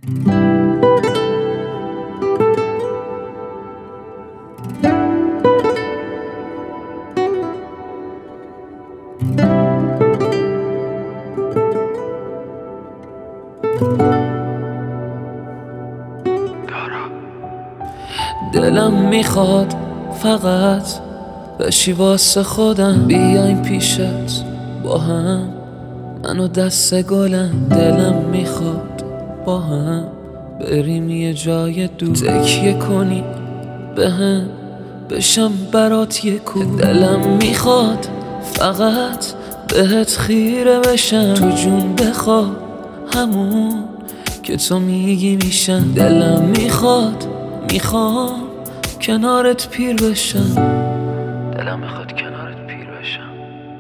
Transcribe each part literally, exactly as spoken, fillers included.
دلم میخواد فقط بشی واسه خودم، بیایم پیشت با هم من و دست گلم. دلم میخواد با هم بریم یه جای دور، تکیه کنی به هم بشم برات یه کور. دلم میخواد فقط بهت خیره بشم، تو جون بخواد همون که تو میگی میشم. دلم میخواد میخوام کنارت پیر بشم، دلم میخواد کنارت پیر بشم.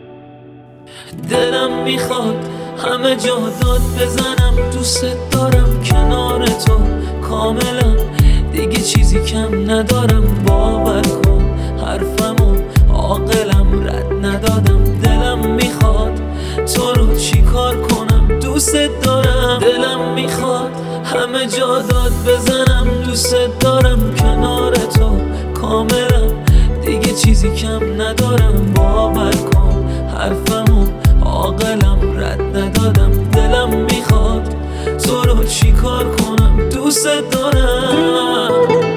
دلم میخواد همه جا داد بزنم، دوست دارم کنار تو کاملا، دیگه چیزی کم ندارم. باور کن حرفمو عاقلم رد ندادم. دلم میخواد تو رو چیکار کنم، دوست دارم. دلم میخواد همه جا داد بزنم، دوست دارم کنار تو کاملا، دیگه چیزی کم ندارم. باور کن حرفمو عاقلم رد ندادم. دلم میخواد تو رو چیکار کنم، دوست دارم.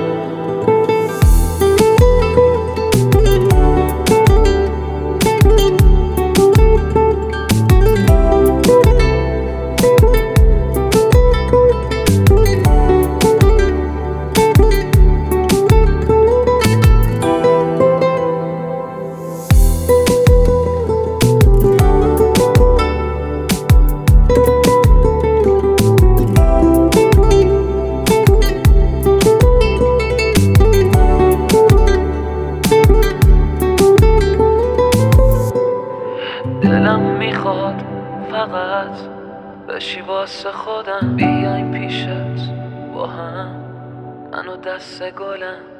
دلم میخواد فقط بشی واسه خودم، بیایم پیشت با هم من و دست گلم.